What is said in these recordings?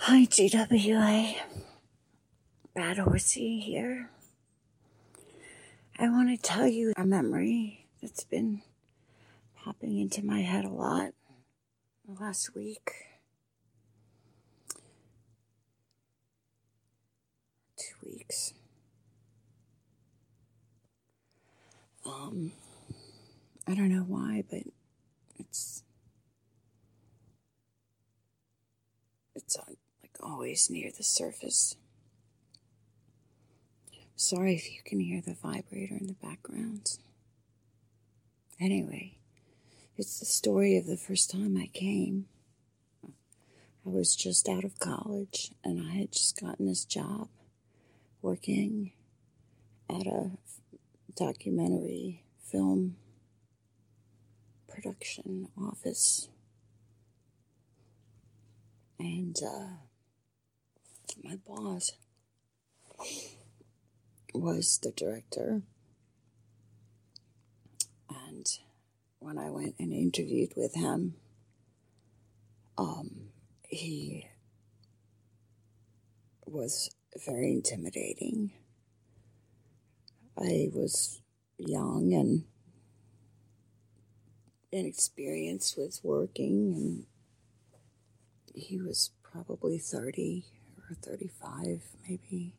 Hi, GWA. Bad Horsey here. I want to tell you a memory that's been popping into my head a lot the last week. 2 weeks. I don't know why, but it's like always near the surface. Sorry if you can hear the vibrator in the background. Anyway, it's the story of the first time I came. I was just out of college and I had just gotten this job working at a documentary film production office. And my boss was the director. And when I went and interviewed with him, he was very intimidating. I was young and inexperienced with working, and he was probably 30 or 35 maybe,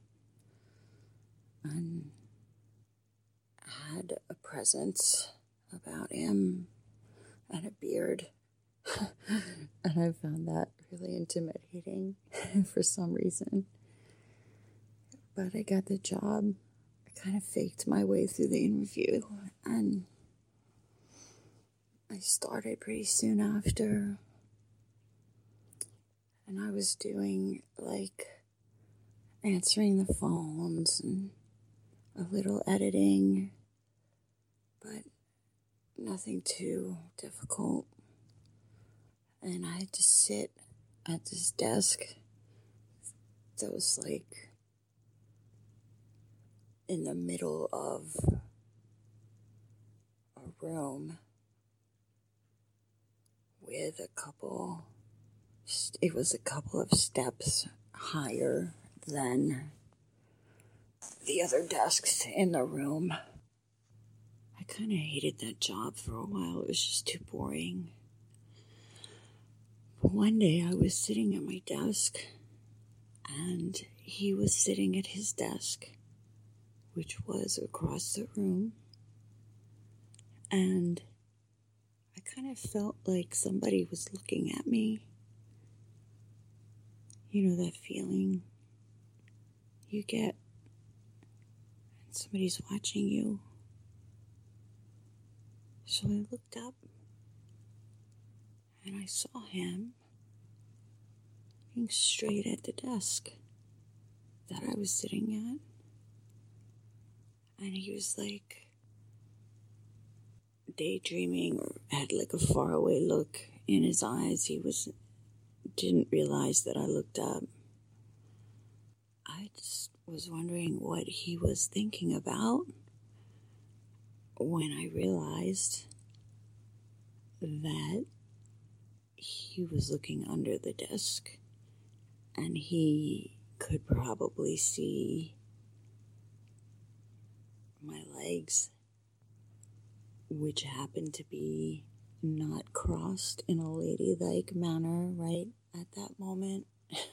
and had a presence about him and a beard. And I found that really intimidating for some reason. But I got the job. I kind of faked my way through the interview, and I started pretty soon after. And I was doing like answering the phones and a little editing, but nothing too difficult. And I had to sit at this desk that was like in the middle of a room with it was a couple of steps higher than the other desks in the room. I kind of hated that job for a while. It was just too boring. But one day I was sitting at my desk, and he was sitting at his desk, which was across the room. And I kind of felt like somebody was looking at me. You know that feeling you get and somebody's watching you. So I looked up and I saw him looking straight at the desk that I was sitting at. And he was like daydreaming, or had like a faraway look in his eyes. He didn't realize that I looked up. I just was wondering what he was thinking about when I realized that he was looking under the desk, and he could probably see my legs, which happened to be not crossed in a ladylike manner right at that moment.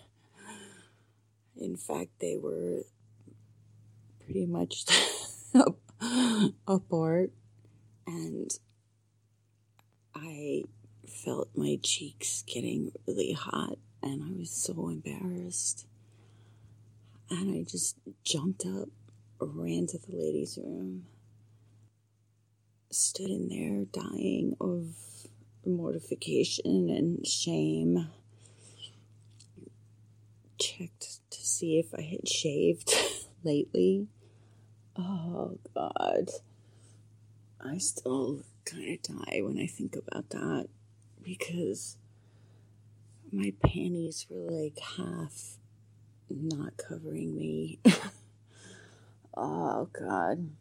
In fact, they were pretty much apart, and I felt my cheeks getting really hot, and I was so embarrassed. And I just jumped up, ran to the ladies' room, stood in there dying of mortification and shame, checked to see if I had shaved lately. Oh God, I still kind of die when I think about that, because my panties were like half not covering me. Oh God.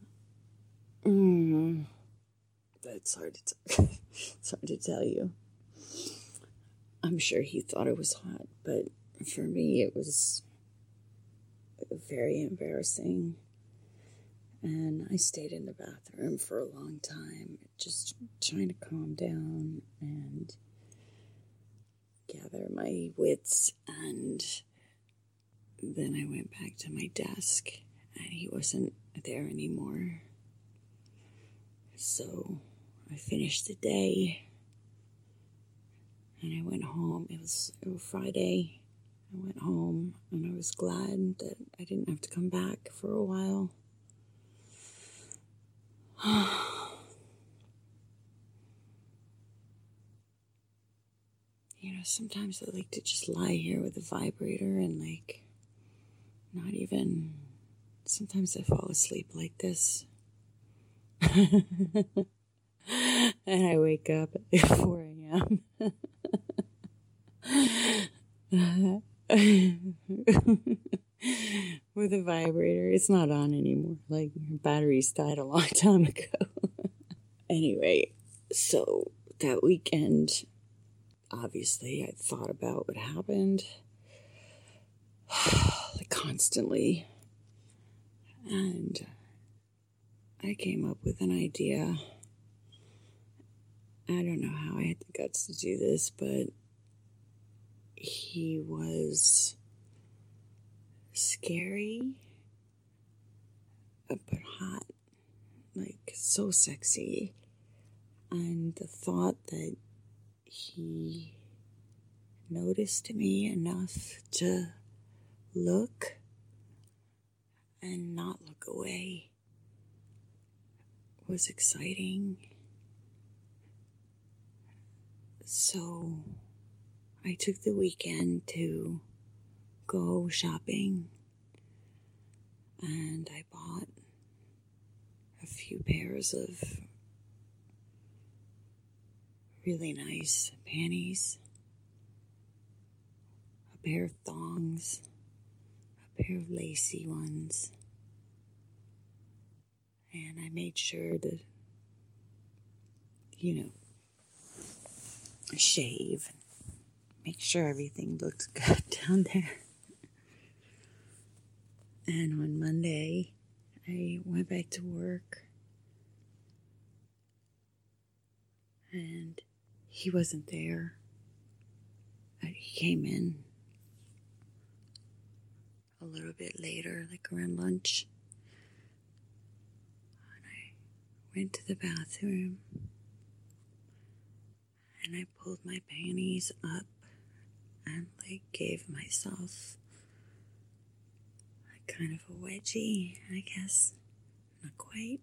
That's hard to tell you. I'm sure he thought it was hot, but for me, it was very embarrassing. And I stayed in the bathroom for a long time, just trying to calm down and gather my wits. And then I went back to my desk, and he wasn't there anymore. So I finished the day, and I went home. It was Friday. I went home, and I was glad that I didn't have to come back for a while. Sometimes I like to just lie here with a vibrator and not even, sometimes I fall asleep like this. And I wake up at 4 a.m. with a vibrator. It's not on anymore. Your batteries died a long time ago. Anyway, so that weekend, obviously, I thought about what happened constantly. And I came up with an idea. I don't know how I had the guts to do this, but he was scary, but hot, so sexy. And the thought that he noticed me enough to look and not look away was exciting. So I took the weekend to go shopping, and I bought a few pairs of really nice panties, a pair of thongs, a pair of lacy ones, and I made sure to, shave and make sure everything looks good down there. And on Monday, I went back to work, and he wasn't there. He came in a little bit later, around lunch. And I went to the bathroom, and I pulled my panties up and gave myself kind of a wedgie, I guess. Not quite.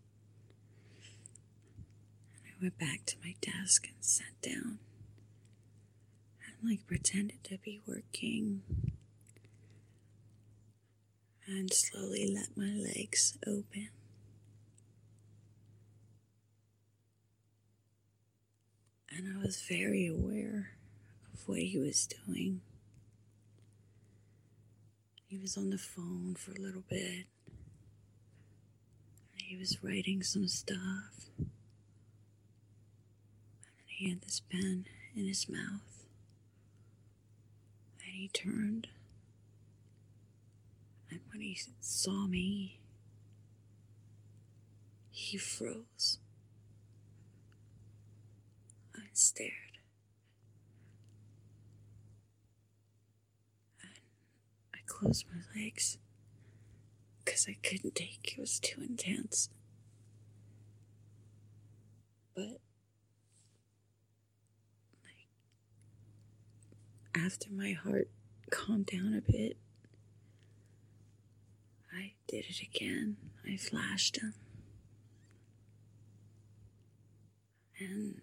And I went back to my desk and sat down and pretended to be working, and slowly let my legs open. And I was very aware of what he was doing. He was on the phone for a little bit. He was writing some stuff. And he had this pen in his mouth. And he turned. And when he saw me, he froze and stared. I closed my legs because I couldn't take it. It was too intense. But after my heart calmed down a bit, I did it again. I flashed him. And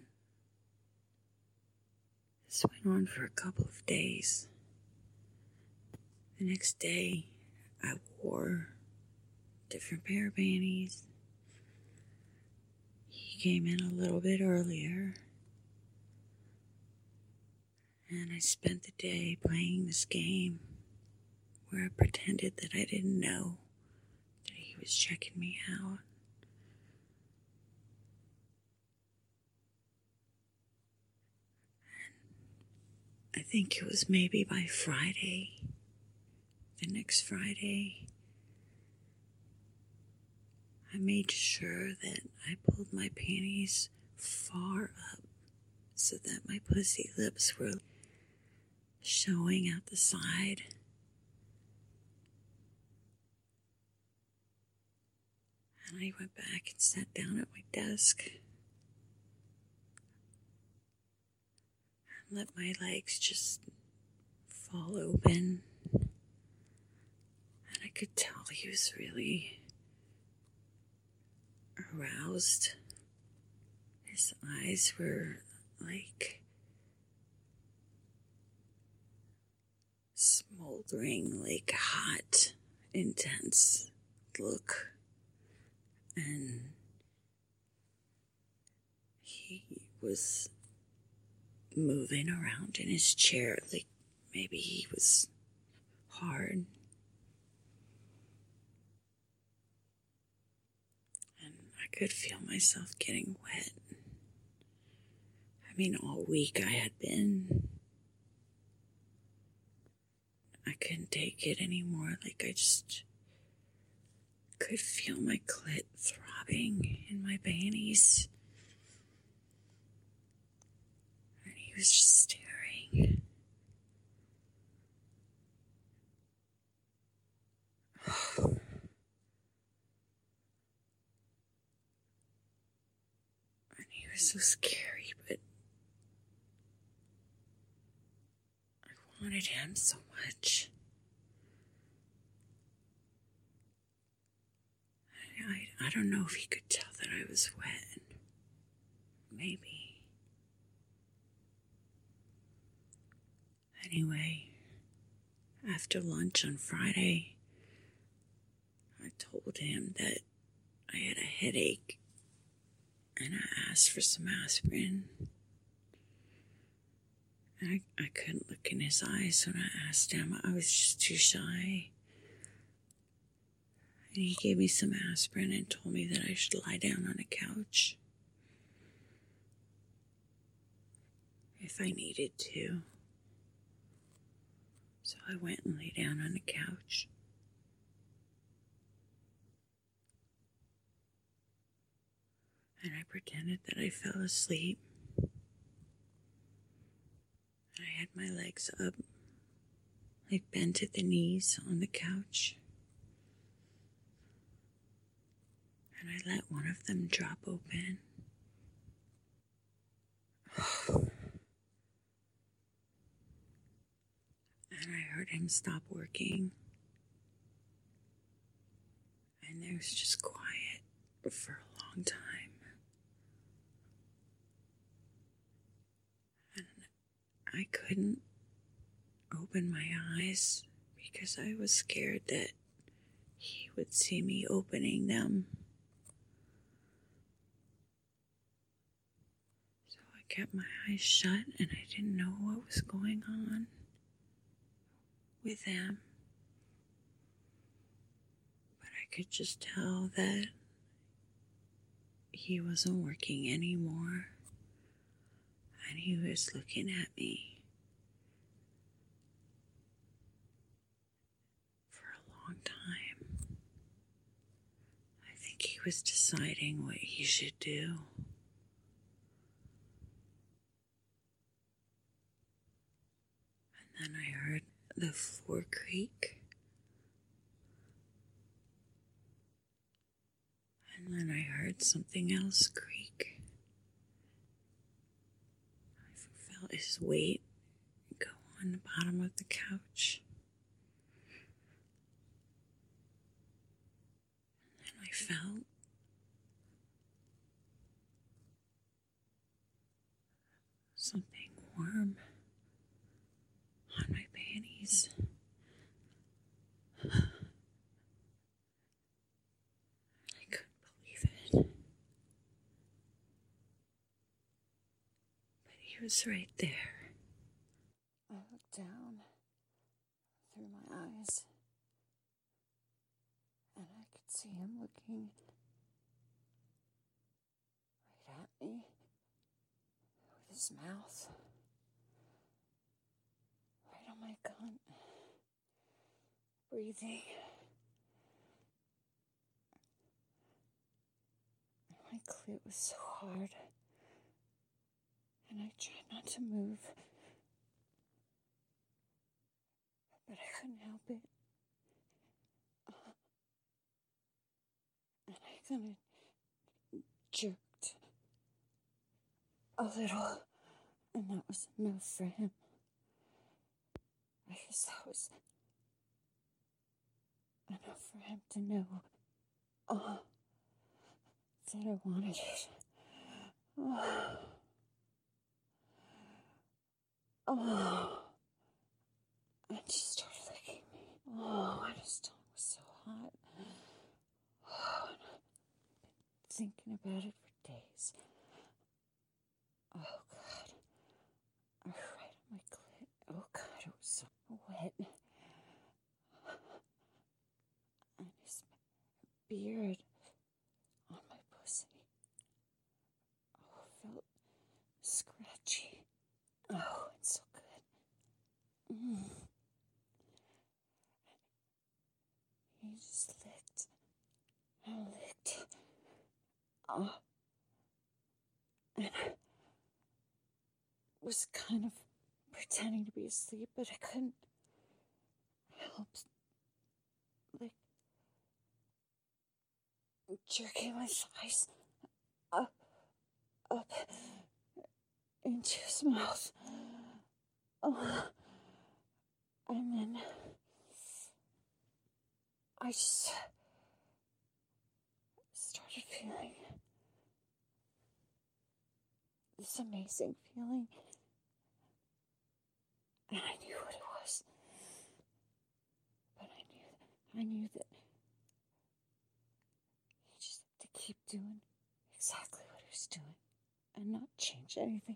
this went on for a couple of days. The next day, I wore a different pair of panties. He came in a little bit earlier. And I spent the day playing this game where I pretended that I didn't know that he was checking me out. I think it was maybe by Friday, the next Friday, I made sure that I pulled my panties far up so that my pussy lips were showing out the side. And I went back and sat down at my desk and let my legs just fall open. And I could tell he was really aroused. His eyes were like smoldering, like hot, intense look. And he was moving around in his chair like maybe he was hard. And I could feel myself getting wet. I mean, all week I had been. I couldn't take it anymore. Like, I just could feel my clit throbbing in my panties. And he was just staring. And he was so scary, but I wanted him so much. I don't know if he could tell that I was wet. Maybe. Anyway, after lunch on Friday, I told him that I had a headache and I asked for some aspirin. And I couldn't look in his eyes when I asked him. I was just too shy. And he gave me some aspirin and told me that I should lie down on a couch if I needed to. So I went and lay down on a couch. And I pretended that I fell asleep. I had my legs up, like bent at the knees on the couch. And I let one of them drop open. And I heard him stop working. And there was just quiet for a long time. And I couldn't open my eyes because I was scared that he would see me opening them. So I kept my eyes shut and I didn't know what was going on with him. But I could just tell that he wasn't working anymore. And he was looking at me for a long time. I think he was deciding what he should do. And then I heard the floor creak. And then I heard something else creak. I felt his weight go on the bottom of the couch. And I felt something warm on my panties. I couldn't believe it. But he was right there. I looked down through my eyes and I could see him looking right at me with his mouth my God. Breathing. My clit was so hard. And I tried not to move. But I couldn't help it. And I kind of jerked a little. And that was enough for him. I guess that was enough for him to know that I wanted it. And she started licking me. And his tongue was so hot. And I've been thinking about it for days. Oh, God. Right on my clit. Oh, God, it was so wet. And his beard on my pussy. Oh, it felt scratchy. Oh, it's so good. He just licked and licked. And I was kind of pretending to be asleep, but I couldn't help, like, jerking my thighs up into his mouth. And then I just started feeling this amazing feeling. And I knew what it was. But I knew that he just had to keep doing exactly what he was doing and not change anything.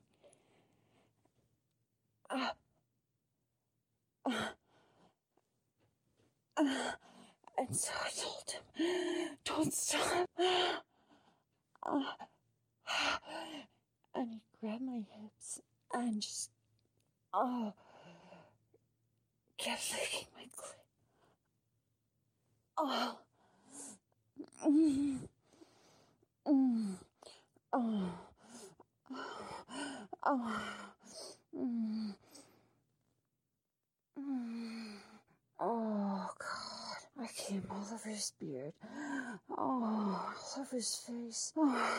And so I told him, don't stop. And he grabbed my hips and just, kept licking my clit. Oh, God. I came all over his beard. All over his face.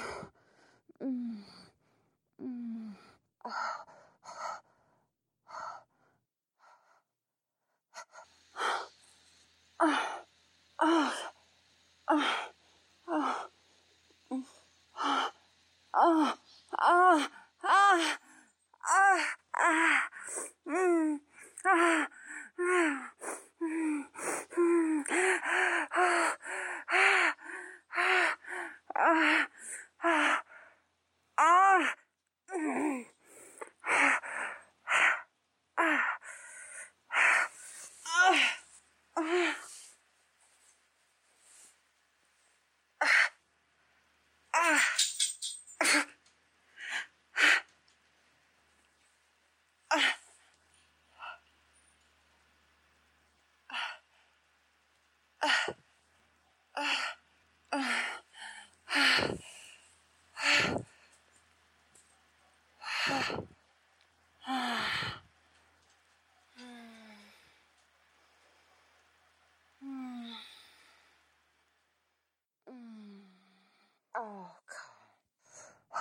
Oh, God.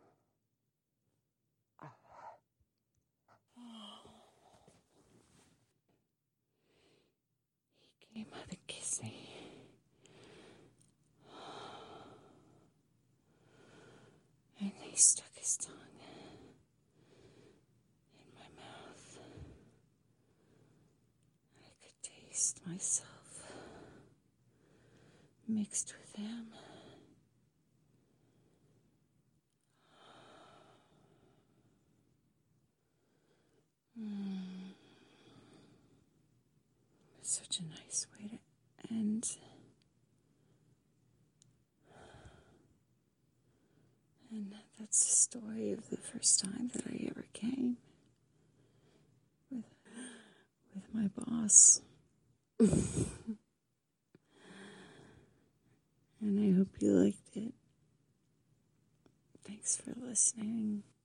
He came out and kissed me. And he stuck his tongue in my mouth. I could taste myself mixed with him. Such a nice way to end. And that's the story of the first time that I ever came with my boss. And I hope you liked it. Thanks for listening.